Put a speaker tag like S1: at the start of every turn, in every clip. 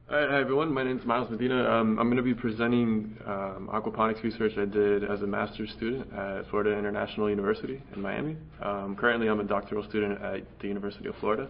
S1: All right, hi everyone. My name is Miles Medina. I'm going to be presenting aquaponics research I did as a master's student at Florida International University in Miami. Currently, I'm a doctoral student at the University of Florida.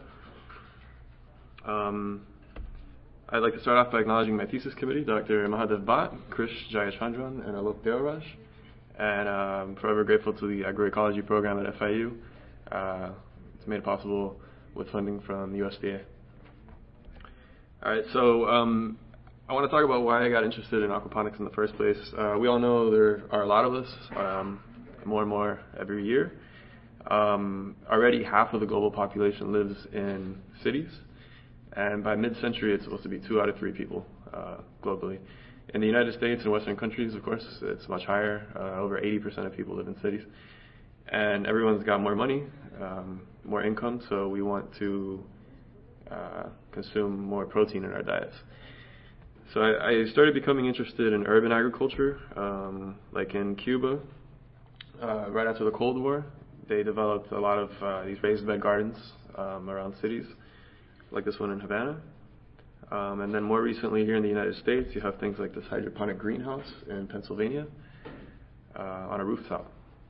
S1: I'd like to start off by acknowledging my thesis committee, Dr. Mahadev Bhatt, Krish Jayachandran, and Alok Deoraj. And I'm forever grateful to the agroecology program at FIU. It's made possible with funding from the USDA. All right, so I want to talk about why I got interested in aquaponics in the first place. We all know there are a lot of us, more and more every year. Already half of the global population lives in cities, and by mid-century it's supposed to be 2 out of 3 people globally. In the United States and Western countries, of course, it's much higher. Over 80% of people live in cities. And everyone's got more money, more income, so we want to consume more protein in our diets. So I started becoming interested in urban agriculture, like in Cuba. Right after the Cold War, they developed a lot of these raised bed gardens around cities, like this one in Havana. And then more recently here in the United States, you have things like this hydroponic greenhouse in Pennsylvania on a rooftop.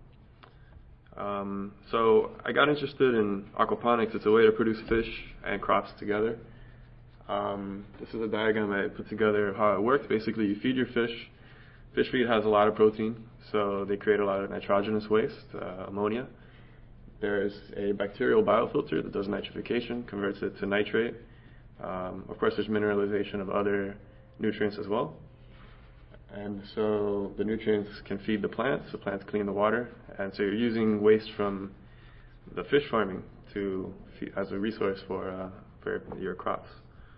S1: So I got interested in aquaponics. It's a way to produce fish and crops together. This is a diagram I put together of how it works. Basically, you feed your fish. Fish feed has a lot of protein, so they create a lot of nitrogenous waste, ammonia. There's a bacterial biofilter that does nitrification, converts it to nitrate. Of course, there's mineralization of other nutrients as well. And so the nutrients can feed the plants clean the water, and so you're using waste from the fish farming to feed, as a resource for your crops.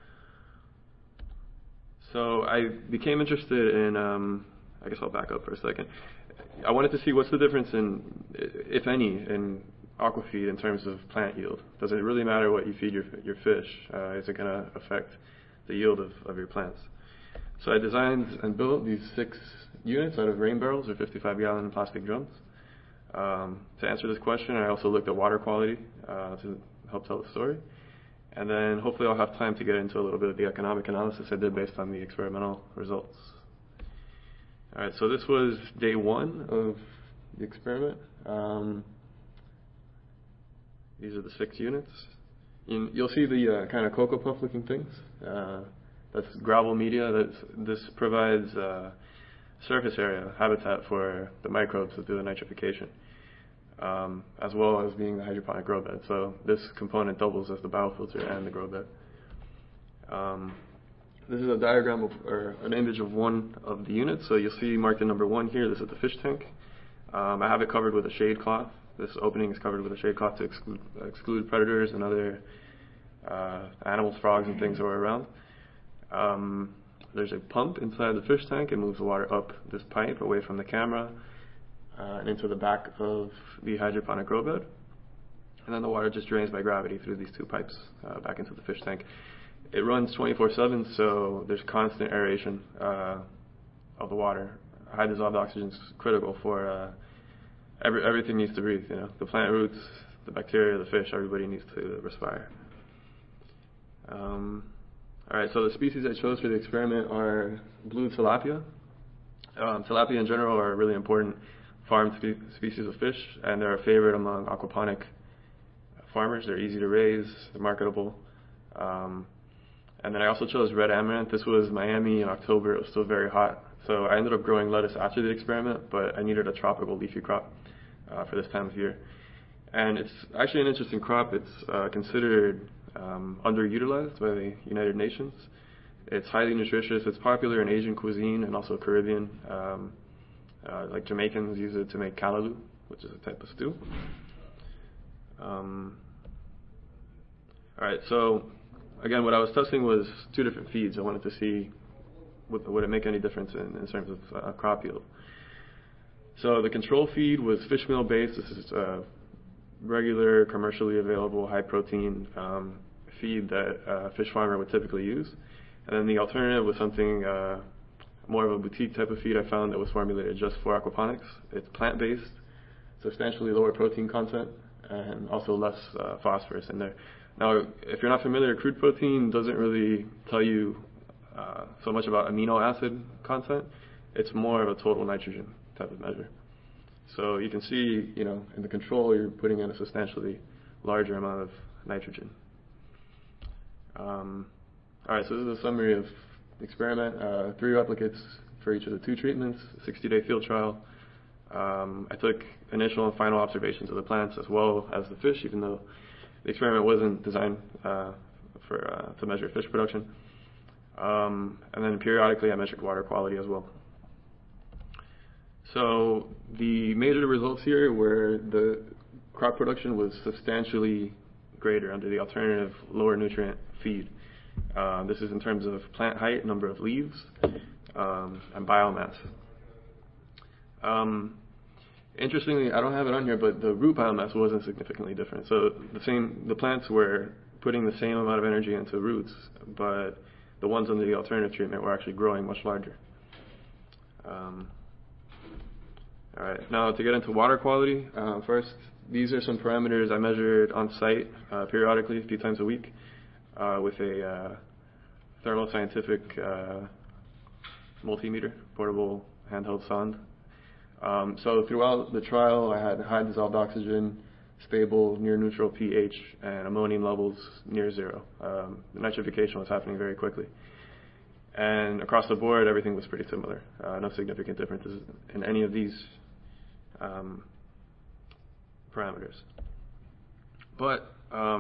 S1: So I became interested in, I guess I'll back up for a second. I wanted to see what's the difference in, if any, in aquafeed in terms of plant yield. Does it really matter what you feed your fish? Is it going to affect the yield of your plants? So I designed and built these 6 units out of rain barrels or 55-gallon plastic drums. To answer this question, I also looked at water quality to help tell the story. And then hopefully I'll have time to get into a little bit of the economic analysis I did based on the experimental results. All right, so this was day 1 of the experiment. These are the 6 units. You'll see the kind of Cocoa Puff looking things. That's gravel media. This provides surface area, habitat for the microbes that do the nitrification, as well as being the hydroponic grow bed. So this component doubles as the biofilter and the grow bed. This is a diagram of, or an image of one of the units. So you'll see marked in number 1 here. This is the fish tank. I have it covered with a shade cloth. This opening is covered with a shade cloth to exclude predators and other animals, frogs, and things that are around. There's a pump inside the fish tank. It moves the water up this pipe away from the camera and into the back of the hydroponic grow bed. And then the water just drains by gravity through these 2 pipes back into the fish tank. It runs 24/7, so there's constant aeration of the water. High dissolved oxygen is critical for everything needs to breathe. You know, the plant roots, the bacteria, the fish, everybody needs to respire. All right, so the species I chose for the experiment are blue tilapia. Tilapia in general are a really important farmed species of fish, and they're a favorite among aquaponic farmers. They're easy to raise, they're marketable. And then I also chose red amaranth. This was Miami in October. It was still very hot. So I ended up growing lettuce after the experiment, but I needed a tropical leafy crop for this time of year. And it's actually an interesting crop. It's considered underutilized by the United Nations. It's highly nutritious. It's popular in Asian cuisine and also Caribbean. Like Jamaicans use it to make callaloo, which is a type of stew. All right, so again, what I was testing was 2 different feeds. I wanted to see would it make any difference in terms of crop yield. So the control feed was fish meal based. This is regular, commercially available, high protein feed that a fish farmer would typically use. And then the alternative was something more of a boutique type of feed I found that was formulated just for aquaponics. It's plant based, substantially lower protein content, and also less phosphorus in there. Now, if you're not familiar, crude protein doesn't really tell you so much about amino acid content. It's more of a total nitrogen type of measure. So you can see, in the control, you're putting in a substantially larger amount of nitrogen. All right, so this is a summary of the experiment. 3 replicates for each of the 2 treatments, 60-day field trial. I took initial and final observations of the plants as well as the fish, even though the experiment wasn't designed to measure fish production. And then periodically I measured water quality as well. So the major results here were the crop production was substantially greater under the alternative lower nutrient feed. This is in terms of plant height, number of leaves, and biomass. Interestingly, I don't have it on here, but the root biomass wasn't significantly different. So the plants were putting the same amount of energy into roots, but the ones under the alternative treatment were actually growing much larger. All right, now to get into water quality, first, these are some parameters I measured on site periodically, a few times a week, with a Thermo Scientific multimeter, portable handheld sonde. So throughout the trial, I had high dissolved oxygen, stable, near neutral pH, and ammonium levels near 0. The nitrification was happening very quickly. And across the board, everything was pretty similar. No significant differences in any of these parameters. But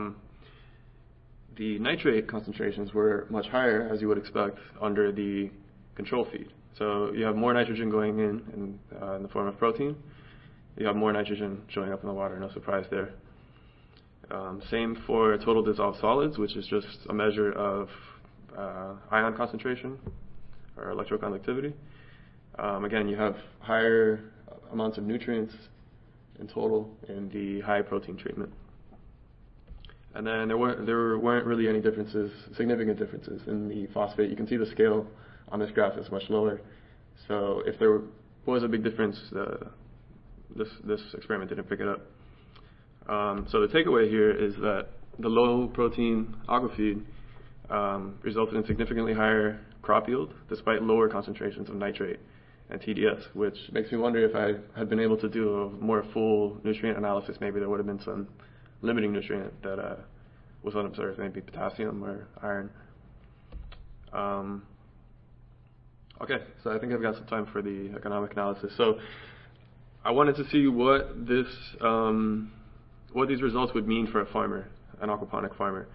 S1: the nitrate concentrations were much higher, as you would expect, under the control feed. So you have more nitrogen going in the form of protein. You have more nitrogen showing up in the water, no surprise there. Same for total dissolved solids, which is just a measure of ion concentration or electroconductivity. Again, you have higher amounts of nutrients in total in the high protein treatment. And then there weren't really any differences, significant differences in the phosphate. You can see the scale on this graph is much lower. So if there was a big difference, this experiment didn't pick it up. So the takeaway here is that the low protein aquafeed resulted in significantly higher crop yield despite lower concentrations of nitrate and TDS, which makes me wonder if I had been able to do a more full nutrient analysis, maybe there would have been some limiting nutrient that was unobserved, maybe potassium or iron. Okay, so I think I've got some time for the economic analysis. So I wanted to see what these results would mean for a farmer, an aquaponic farmer.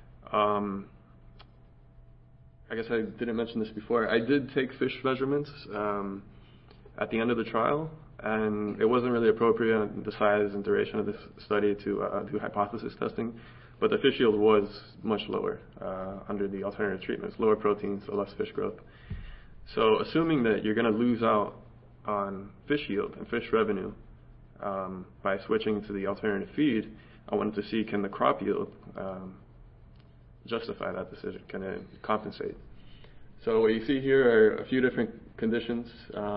S1: I guess I didn't mention this before. I did take fish measurements at the end of the trial, and it wasn't really appropriate, the size and duration of this study, to do hypothesis testing. But the fish yield was much lower under the alternative treatments, lower protein, so less fish growth. So assuming that you're going to lose out on fish yield and fish revenue by switching to the alternative feed, I wanted to see, can the crop yield justify that decision? Can it compensate? So what you see here are a few different conditions,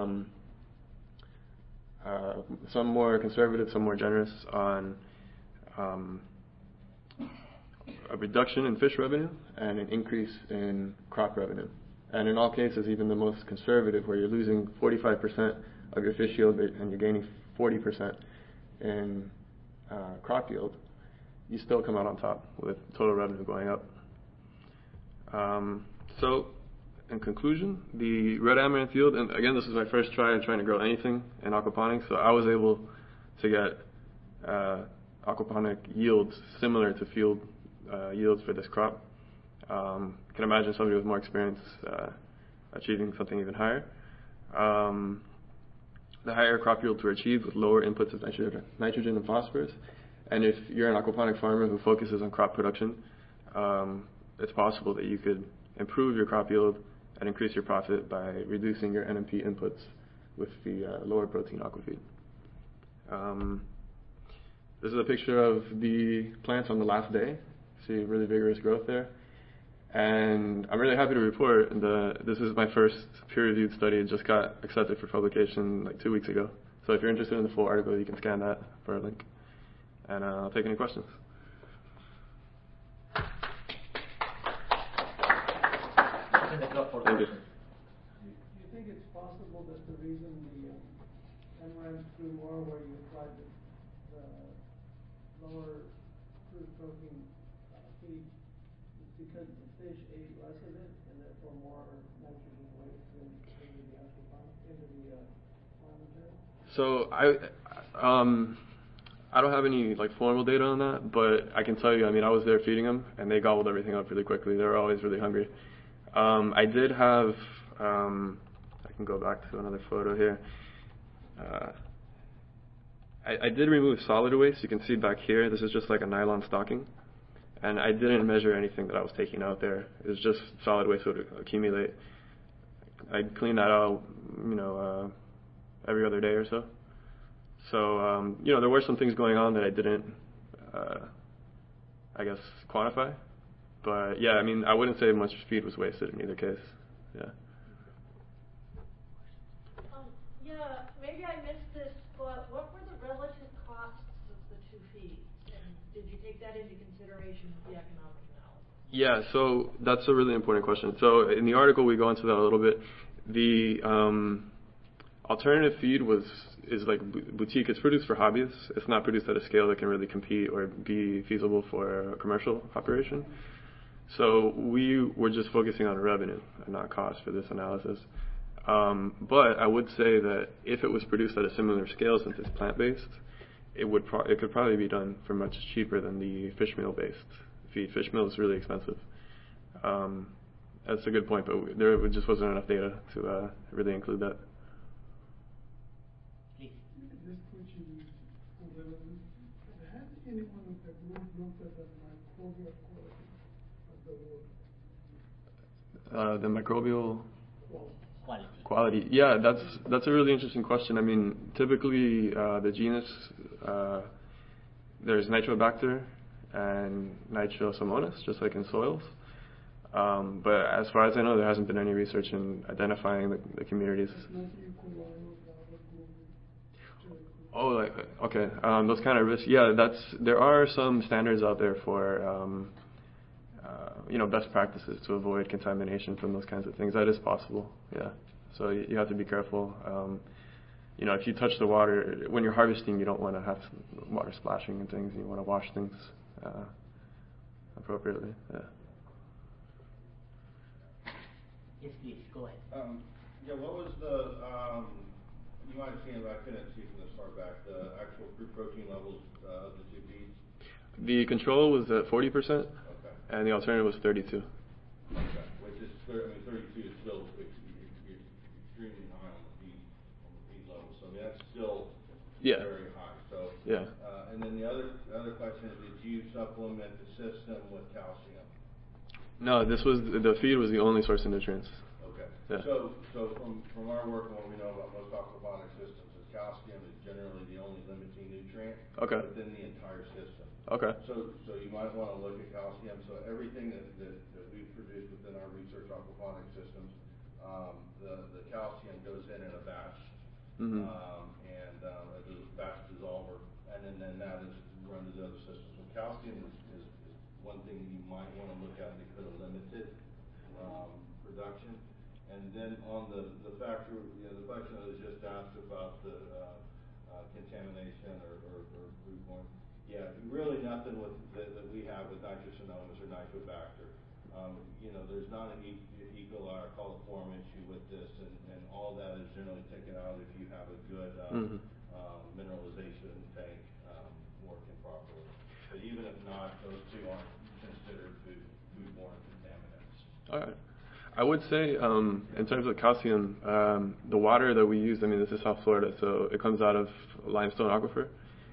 S1: some more conservative, some more generous, on a reduction in fish revenue and an increase in crop revenue. And in all cases, even the most conservative, where you're losing 45% of your fish yield and you're gaining 40% in crop yield, you still come out on top with total revenue going up. So, in conclusion, the red amaranth yield, and again, this is my first try trying to grow anything in aquaponics, so I was able to get aquaponic yields similar to field yields for this crop. You can imagine somebody with more experience achieving something even higher. The higher crop yields were achieved with lower inputs of nitrogen and phosphorus. And if you're an aquaponic farmer who focuses on crop production, it's possible that you could improve your crop yield and increase your profit by reducing your NMP inputs with the lower protein aquafeed. This is a picture of the plants on the last day. See really vigorous growth there. And I'm really happy to report that this is my first peer-reviewed study. It just got accepted for publication like 2 weeks ago. So if you're interested in the full article, you can scan that for a link. And I'll take any questions.
S2: open the floor for
S1: Thank you.
S2: questions.
S3: Do you think it's possible that the reason the MRAMs grew more where you applied the lower crude protein feed is because the fish ate less of it and therefore more nitrogen waste into the aquaponic, into the plant material?
S1: So I don't have any like formal data on that, but I can tell you, I mean, I was there feeding them, and they gobbled everything up really quickly. They were always really hungry. I did have, I can go back to another photo here. I did remove solid waste. You can see back here, this is just like a nylon stocking. And I didn't measure anything that I was taking out there. It was just solid waste would accumulate. I'd clean that out, every other day or so. So, there were some things going on that I didn't, I guess, quantify. But yeah, I mean, I wouldn't say much feed was wasted in either case. Yeah.
S4: Yeah, maybe I missed this, but what were the relative costs of the two feeds? And did you take that into consideration with the economic analysis?
S1: Yeah, so that's a really important question. So in the article, we go into that a little bit. The alternative feed is like boutique. It's produced for hobbyists. It's not produced at a scale that can really compete or be feasible for a commercial operation. So we were just focusing on revenue and not cost for this analysis. But I would say that if it was produced at a similar scale, since it's plant-based, it could probably be done for much cheaper than the fish meal-based feed. Fish meal is really expensive. That's a good point, but there just wasn't enough data to really include that.
S2: Please.
S3: This question is relevant. Has anyone in the group looked at the microbial quality of the water?
S1: The microbial
S2: Quality.
S1: Yeah, that's a really interesting question. I mean, typically the genus there's Nitrobacter and Nitrosomonas, just like in soils. But as far as I know, there hasn't been any research in identifying the communities. Oh, okay. Those kind of risks. Yeah, there are some standards out there for best practices to avoid contamination from those kinds of things. That is possible. Yeah. So you have to be careful. If you touch the water when you're harvesting, you don't want to have water splashing and things. You want to wash things appropriately. Yeah.
S2: Yes, please, go ahead.
S5: What was the, you might have seen it, but I couldn't see from this far back, the actual crude protein levels of the two feeds?
S1: The control was at 40%,
S5: okay,
S1: and the alternative was 32.
S5: Okay, which is, 32 is still extremely high on the feed level, so I mean, that's still very high. So,
S1: yeah.
S5: And then the other question is, did you supplement the system with calcium?
S1: No, the feed was the only source of nutrients.
S5: Okay.
S1: Yeah.
S5: So from our work and what we know about most aquaponic systems, is calcium is generally the only limiting nutrient within the entire system.
S1: Okay.
S5: So you might want to look at calcium. So everything that we've produced within our research aquaponic systems, the calcium goes in a batch,
S1: Mm-hmm.
S5: and as a batch dissolver, and then that is run to the other systems. So calcium is one thing that you might want to look at that could have limited production. And then on the factor, the question that was just asked about the contamination or foodborne. Yeah, really nothing with that we have with Nitrosomonas or Nitrobacter. There's not an E. coli or coliform issue with this, and all that is generally taken out if you have a good mineralization tank working properly. But even if not, those two aren't considered foodborne contaminants.
S1: All right. I would say, in terms of calcium, the water that we use, I mean, this is South Florida, so it comes out of limestone aquifer.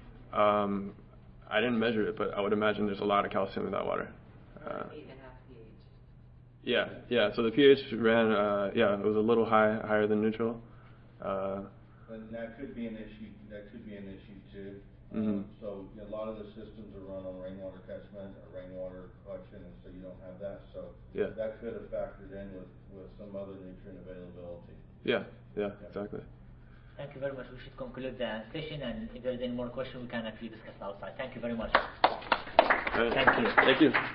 S1: I didn't measure it, but I would imagine there's a lot of calcium in that water.
S6: 8.5 pH.
S1: Yeah. So the pH ran, it was a little higher than neutral.
S5: And that could be an issue. That could be an issue too.
S1: Mm-hmm.
S5: So a lot of the systems are run on rainwater catchment or rainwater collection, and so you don't have that. So that could have factored in with some other nutrient availability.
S1: Yeah, exactly.
S2: Thank you very much. We should conclude the session, and if there is any more questions, we can actually discuss outside. Thank you very much.
S1: Right.
S2: Thank you.
S1: Thank you.